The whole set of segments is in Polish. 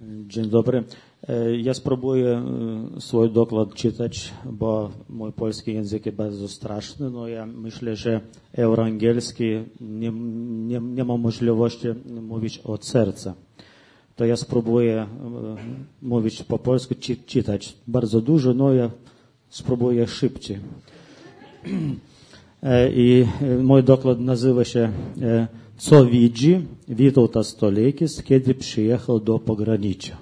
Dzień dobry. Ja spróbuję swój dokład czytać, bo mój polski język jest bardzo straszny, no ja myślę, że euroangielski nie ma możliwości mówić od serca. To ja spróbuję mówić po polsku, czytać bardzo dużo, no ja spróbuję szybciej. I mój dokład nazywa się Co widzi Witautas Toleikis, kiedy przyjechał do pogranicza.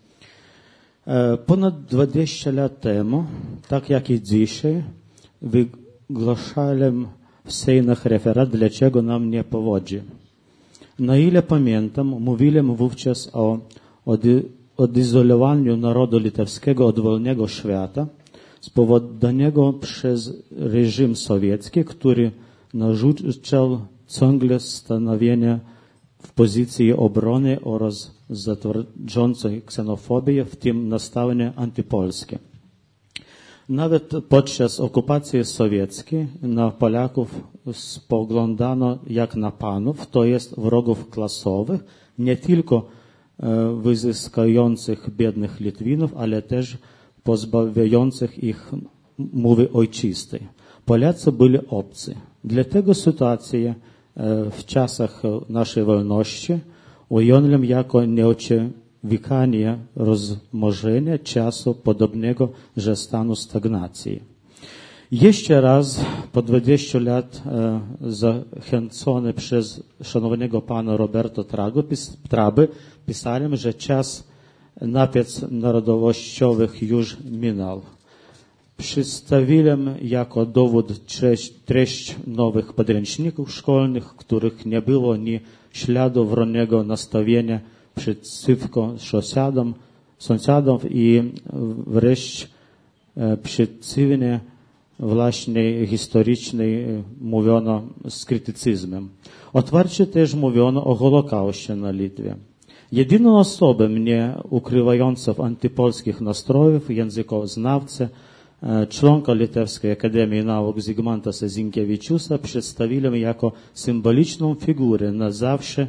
Ponad 20 lat temu, tak jak i dzisiaj, wygłaszałem w Sejnach referat, dlaczego nam nie powodzi. Na ile pamiętam, mówiłem wówczas o odizolowaniu narodu litewskiego od wolnego świata, spowodowanego przez reżim sowiecki, który narzucał ciągle stanowienie w pozycji obrony oraz zatwierdzającej ksenofobię, w tym nastawienie antypolskie. Nawet podczas okupacji sowieckiej na Polaków spoglądano jak na panów, to jest wrogów klasowych, nie tylko wyzyskających biednych Litwinów, ale też pozbawiających ich mowy ojczystej. Polacy byli obcy. Dlatego sytuację w czasach naszej wolności ująłem jako nieoczekiwanie rozmożenia czasu podobnego że stanu stagnacji. Jeszcze raz po 20 lat zachęcony przez szanownego pana Roberto Traby pisałem, że czas napięć narodowościowych już minął. Przedstawiłem jako dowód treść nowych podręczników szkolnych, w których nie było ni śladu wronego nastawienia przeciwko sąsiadom i wreszcie przeciwnie właśnie historycznej mówiono z krytycyzmem. Otwarcie też mówiono o Holokauście na Litwie. Jedyną osobą nie ukrywającą antypolskich nastrojów językoznawcę, członka Litewskiej Akademii Nauk Zygmantasa Zinkiewiczusa przedstawiłem jako symboliczną figurę na zawsze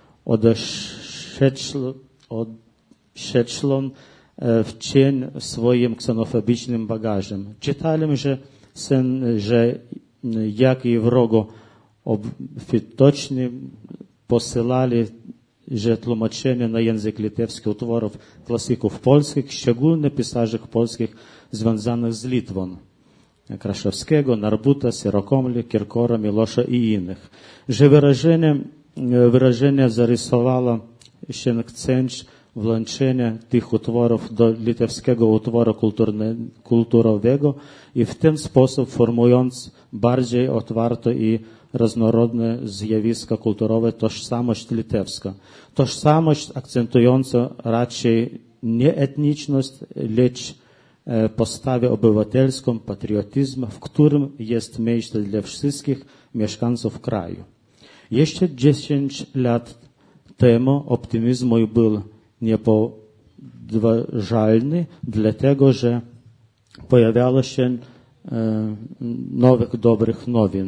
odeszłą w cień swoim ksenofobicznym bagażem. Czytałem, że jak i wrogo obfitoczni posyłali że tłumaczenie na język litewski utworów klasyków polskich, szczególnie pisarzy polskich związanych z Litwą, Kraszewskiego, Narbuta, Sierokomli, Kirkora, Milosza i innych. Że wyrażenie zarysowało się chęć włączenia tych utworów do litewskiego utworu kulturowego i w ten sposób formując bardziej otwarte i różnorodne zjawiska kulturowe tożsamość litewska. Tożsamość akcentująca raczej nie etniczność, lecz postawę obywatelską, patriotyzm, w którym jest miejsce dla wszystkich mieszkańców kraju. Jeszcze 10 lat temu optymizm mój był niepodważalny, dlatego że pojawiało się nowych, dobrych nowin.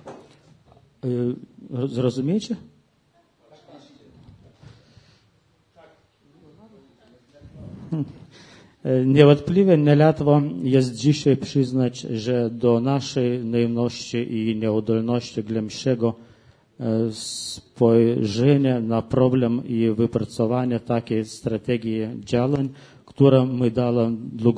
Zrozumiecie? Niewątpliwie niełatwo jest dzisiaj przyznać, że do naszej naivności i nieudolności głębszego spojrzenia na problem i wypracowania takiej strategii działań, która my dała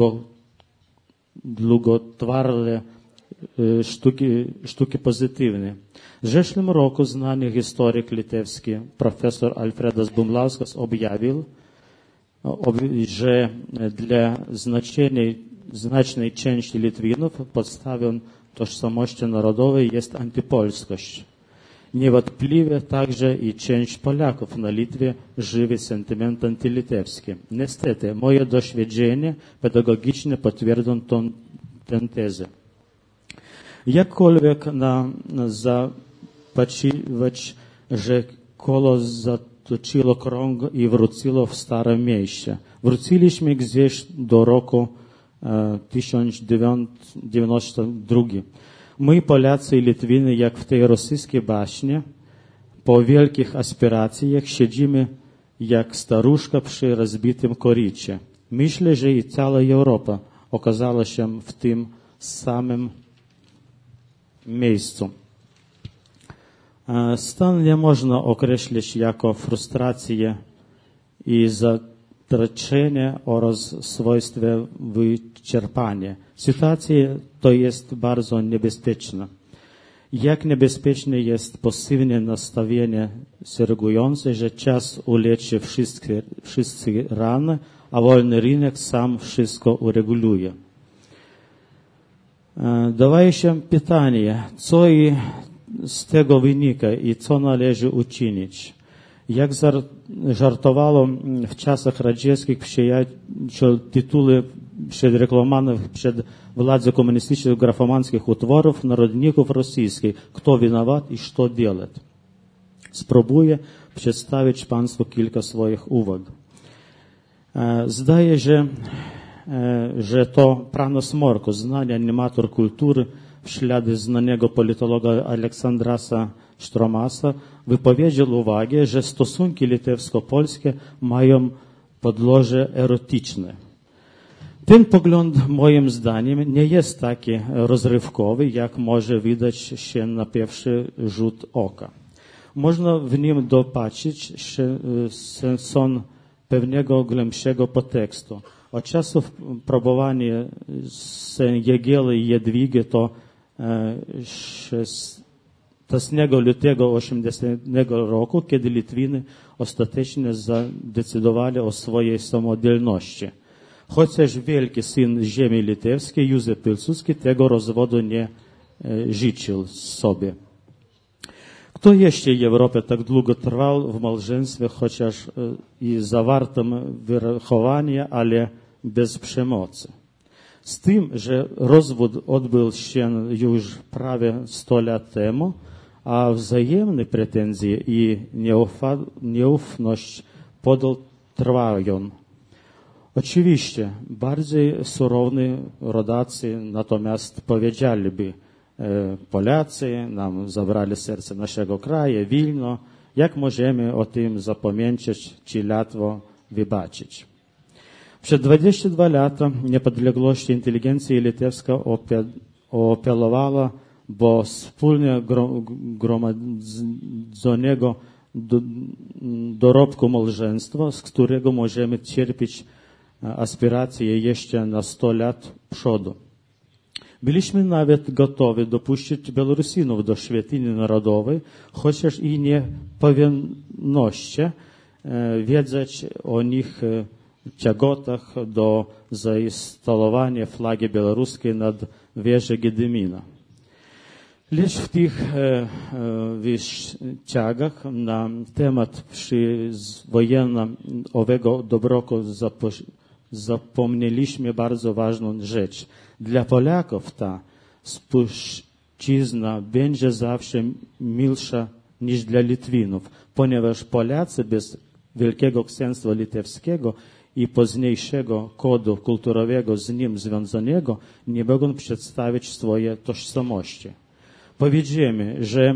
długotrwałe sztuki pozytywne. W zeszłym roku znany historyk litewski profesor Alfredas Bumlauskas objawił, że dla znacznej części Litwinów podstawą tożsamości narodowej jest antypolskość. Niewątpliwie także i część Polaków na Litwie żywi sentyment antylitewski. Niestety, moje doświadczenie pedagogiczne potwierdzą tę tezę. Jakkolwiek zapatrzywać, że koło zatoczyło krąg i wróciło w stare miejsce. Wróciliśmy gdzieś do roku 1992. My, Polacy i Litwiny, jak w tej rosyjskiej baśni, po wielkich aspiracjach siedzimy jak staruszka przy rozbitym korycie. Myślę, że i cała Europa okazała się w tym samym miejscu. Stan nie można określić jako frustrację i zatracenie oraz swojstwie wyczerpania. Sytuacja to jest bardzo niebezpieczna. Jak niebezpieczne jest pasywne nastawienie sugerujące, że czas uleczy wszystkie rany, a wolny rynek sam wszystko ureguluje. Daje się pytanie, co z tego wynika i co należy uczynić. Jak żartowało w czasach radzieckich przyjaciół tytuły przedreklamowanych przed władzą komunistycznych grafomanskich utworów narodników rosyjskich "Kto winowat i co делать?". Spróbuję przedstawić Państwu kilka swoich uwag. Zdaje się, że to Pranos Morko, znany animator kultury, w ślady znanego politologa Aleksandrasa Sztromasa, wypowiedział uwagę, że stosunki litewsko-polskie mają podłoże erotyczne. Ten pogląd, moim zdaniem, nie jest taki rozrywkowy, jak może wydać się na pierwszy rzut oka. Można w nim dopatrzyć sens pewnego głębszego podtekstu. Od czasów próbowania Jagielły i Jadwigi to 16 lutego 80 roku, kiedy Litwiny ostatecznie zadecydowali o swojej samodzielności. Chociaż wielki syn ziemi litewskiej, Józef Pilsudski, tego rozwodu nie życzył sobie. Kto jeszcze w Europie tak długo trwał w małżeństwie, chociaż i zawartym wychowaniu, ale bez przemocy? Z tym, że rozwód odbył się już prawie 100 lat temu, a wzajemne pretensje i nieufność podal trwają. Oczywiście, bardziej surowni rodacy natomiast powiedzieliby, Polacy nam zabrali serce naszego kraju, Wilno, jak możemy o tym zapamiętać czy łatwo wybaczyć. Przed 22 lata niepodległości inteligencja litewska apelowała, bo wspólnie gromadzonego dorobku małżeństwa, z którego możemy czerpać aspiracje jeszcze na 100 lat przodu. Byliśmy nawet gotowi dopuścić Białorusinów do świątyni narodowej, chociaż i nie powinności wiedzieć o nich ciągotach do zainstalowania flagi białoruskiej nad wieżą Gedymina. Lecz w tych wyścigach na temat przywojennego dobroku zapomnieliśmy bardzo ważną rzecz. Dla Polaków ta spuścizna będzie zawsze milsza niż dla Litwinów, ponieważ Polacy bez Wielkiego Księstwa Litewskiego i późniejszego kodu kulturowego z nim związanego nie mogą przedstawić swojej tożsamości. Powiedzmy, że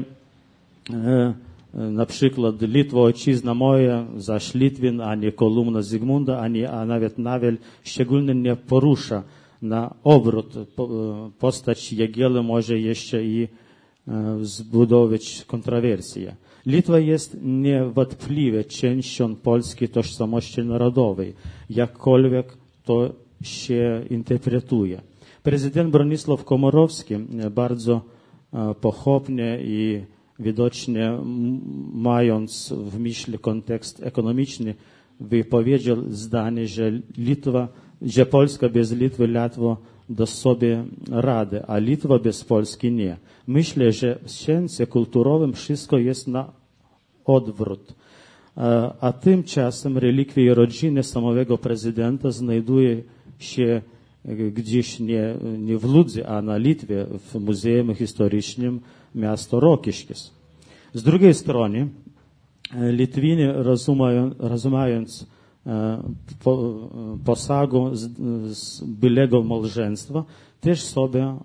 na przykład Litwa ojczyzna moja, zaś Litwin, a nie kolumna Zygmunta, a nawet Nawel szczególnie nie porusza na obrót postać Jagielły może jeszcze i zbudować kontrowersję. Litwa jest niewątpliwie częścią polskiej tożsamości narodowej, jakkolwiek to się interpretuje. Prezydent Bronisław Komorowski bardzo pochopnie i widocznie mając w myśli kontekst ekonomiczny, wypowiedział zdanie, że Polska bez Litwy łatwo da sobie radę, a Litwa bez Polski nie. Myślę, że w sensie kulturowym wszystko jest na odwrót. A tymczasem relikwia rodziny samego prezydenta znajduje się gdzieś nie w Łodzi, a na Litwie, w Muzeum Historycznym miasta Rokiškis. Z drugiej strony, Litwini, rozumiejąc posagę z byłego małżeństwa, też sobie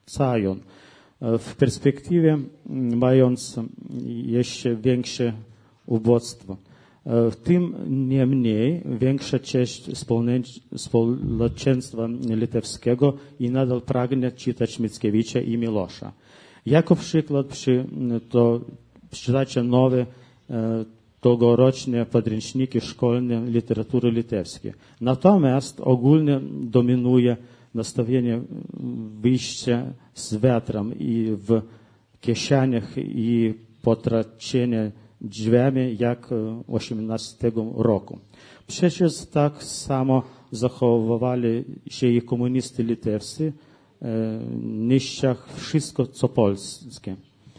ogłaszają. W perspektywie, mając jeszcze większe ubóstwo. Tym niemniej większa część społeczeństwa litewskiego i nadal pragnie czytać Mickiewicza i Milosza. Jako przykład przeczytacie nowe tegoroczne podręczniki szkolne literatury litewskiej. Natomiast ogólnie dominuje nastawienie wyjścia z wiatrem i w kieszeniach i potracenie drzwiami jak 18 roku. Przecież tak samo zachowywali się i komuniści litewscy, niszcząc wszystko, co polskie.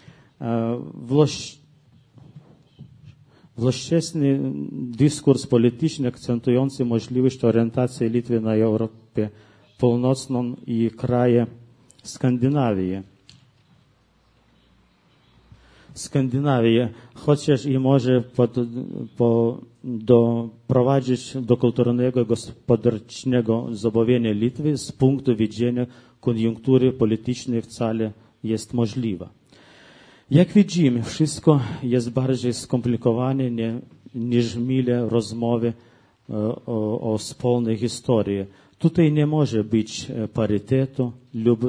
Włościesny dyskurs polityczny akcentujący możliwość orientacji Litwy na Europę Północną i kraje Skandynawii. Chociaż i może doprowadzić do kulturalnego i gospodarczego zabawienia Litwy, z punktu widzenia koniunktury politycznej wcale jest możliwa. Jak widzimy, wszystko jest bardziej skomplikowane niż mile rozmowy o wspólnej historii. Tutaj nie może być parytetu lub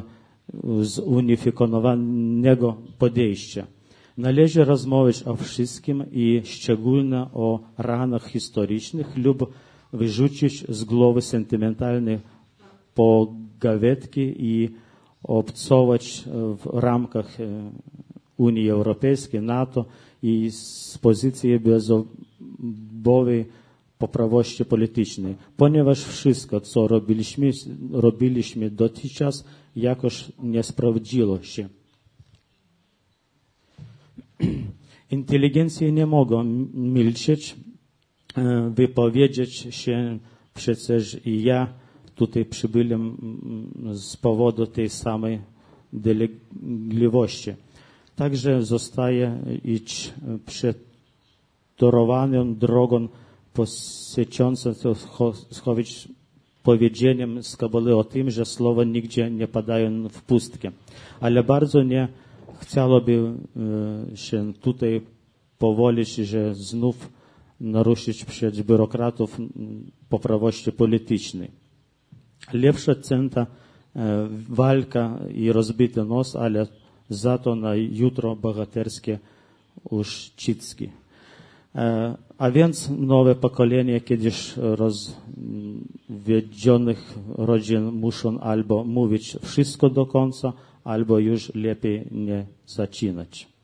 zunifikowanego podejścia. Należy rozmawiać o wszystkim i szczególnie o ranach historycznych lub wyrzucić z głowy sentymentalne pogawędki i obcować w ramach Unii Europejskiej, NATO i z pozycji bezobowej poprawności politycznej, ponieważ wszystko, co robiliśmy dotychczas, jakoś nie sprawdziło się. Inteligencje nie mogą milczeć, wypowiedzieć się, przecież i ja tutaj przybyłem z powodu tej samej dolegliwości. Także zostaje iść przetorowaną drogą posyciącą schować powiedzeniem z Kabbały o tym, że słowa nigdzie nie padają w pustkę. Ale bardzo nie chciałoby się tutaj powolić, że znów naruszyć przez biurokratów poprawności politycznej. Lepsza centa walka i rozbity nos, ale za to na jutro bohaterskie uściski. A więc nowe pokolenie kiedyś rozwiedzionych rodzin muszą albo mówić wszystko do końca, albo już lepiej nie zaczynać.